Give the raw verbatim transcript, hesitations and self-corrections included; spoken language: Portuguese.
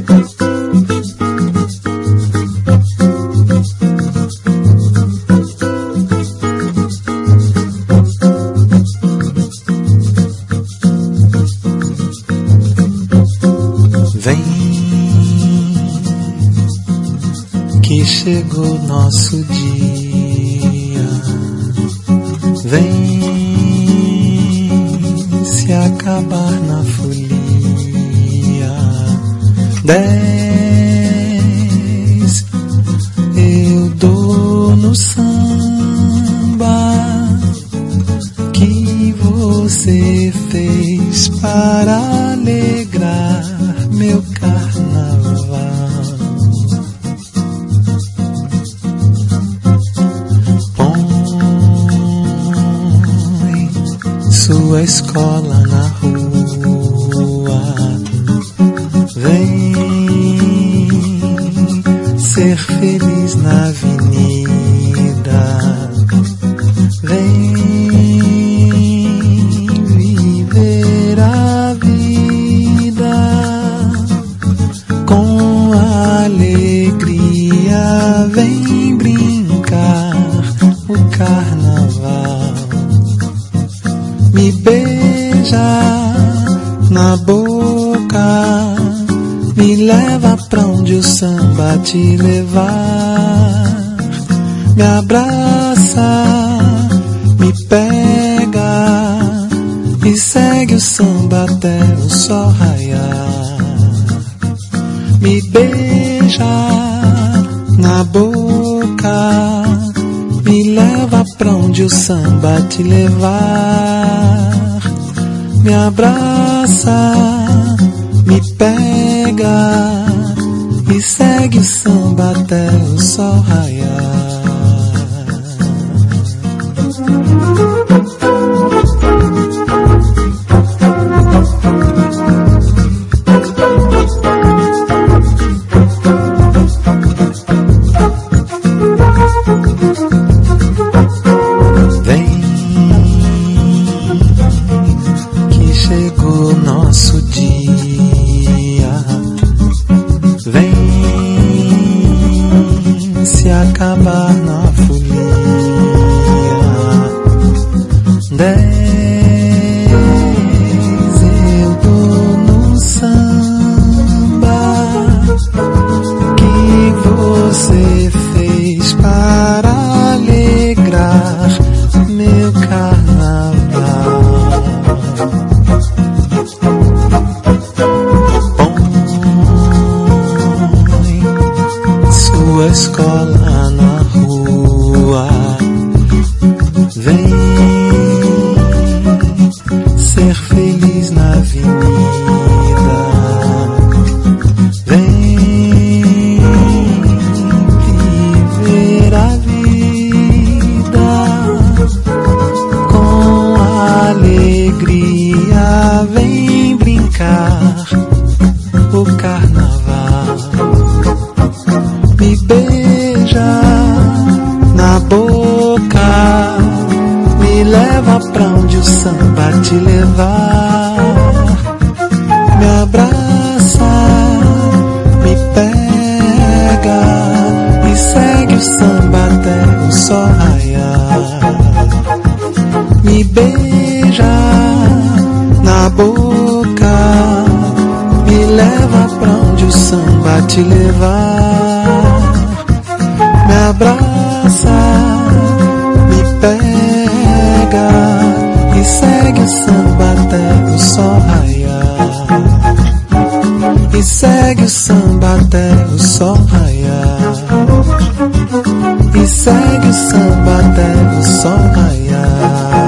que chegou nosso dia. Vem se acabar na folia. Dez eu dou no samba que você fez para alegrar meu carnaval. Põe sua escola na rua, vem ser feliz na avenida, vem viver a vida com alegria, vem brincar o carnaval. Me beija na boca, me leva pra onde o samba te levar. Me abraça, me pega e segue o samba até o sol raiar. Me beija na boca, me leva pra onde o samba te levar. Me abraça, me pega e segue o samba até o sol raiar. Vem que chegou nosso dia. Vem se acabar na folia. Dez eu dou no samba que você fez para alegrar meu carnaval. Sua escola na rua, vem ser feliz na avenida, vem viver a vida com alegria, vem brincar o carnaval. Me beija na boca, me leva pra onde o samba te levar. Me abraça, me pega e segue o samba até o sol raiar. Me beija na boca, me leva pra onde o samba te levar. Me abraça, me pega e segue o samba até o sol raiar. E segue o samba até o sol raiar. E segue o samba até o sol raiar.